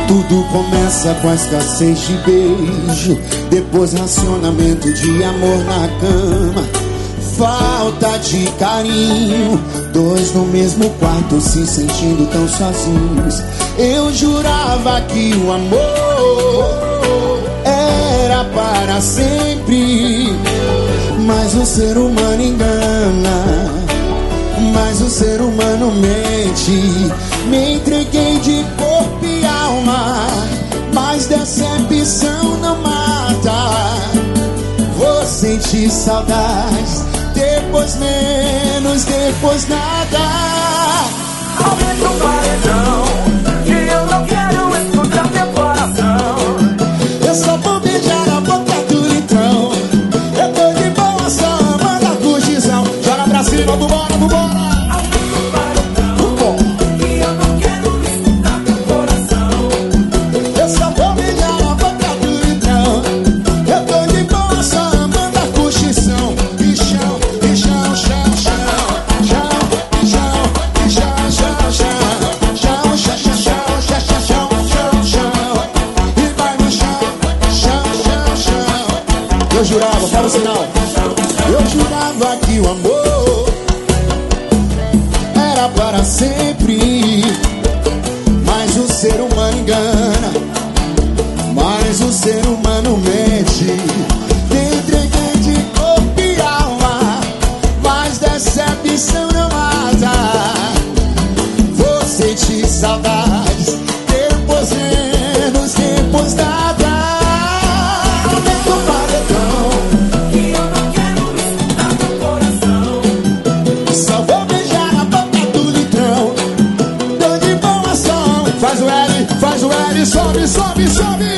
Tudo começa com a escassez de beijo, depois racionamento de amor na cama, falta de carinho, dois no mesmo quarto se sentindo tão sozinhos. Eu jurava que o amor era para sempre, mas o ser humano engana, mas o ser humano mente. Me entreguei de corpo e alma, mas decepção não mata. Vou sentir saudades, depois menos, depois nada. Aumenta o paredão, que eu não quero escutar teu coração. Eu só vou beijar a boca do litrão. Eu tô de boa, só amando a curtição. Joga pra cima, vambora, vambora. Eu jurava, fala o sinal. Eu jurava que o amor era para sempre, mas o ser humano engana, mas o ser humano mente. Me entreguei de corpo e alma, mas decepção não mata. Vou sentir saudades, depois menos, depois nada. Faz o L, sobe, sobe, sobe.